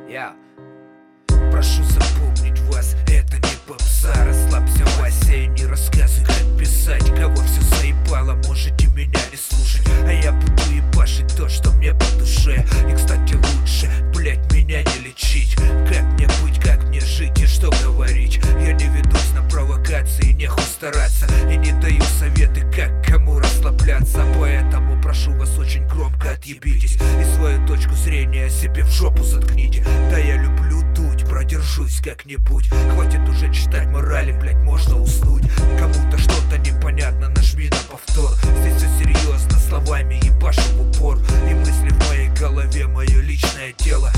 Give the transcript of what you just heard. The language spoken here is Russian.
Я прошу запомнить вас, это не попса. Расслабься, Вася, и не рассказывай, как писать. Кого все заебало, можете меня не слушать. А я буду ебашить то, что мне по душе. И, кстати, лучше, блять, меня не лечить. Как мне быть, как мне жить и что говорить? Я не ведусь на провокации, нехуй стараться. И не даю советы, как кому расслабляться. Поэтому прошу вас очень громко отъебитесь и свою точку зрения себе в жопу заткните. Да я люблю дуть, продержусь как-нибудь. Хватит уже читать морали, блять, можно уснуть. Кому-то что-то непонятно, нажми на повтор. Здесь все серьезно, словами ебашу в упор. И мысли в моей голове, мое личное дело.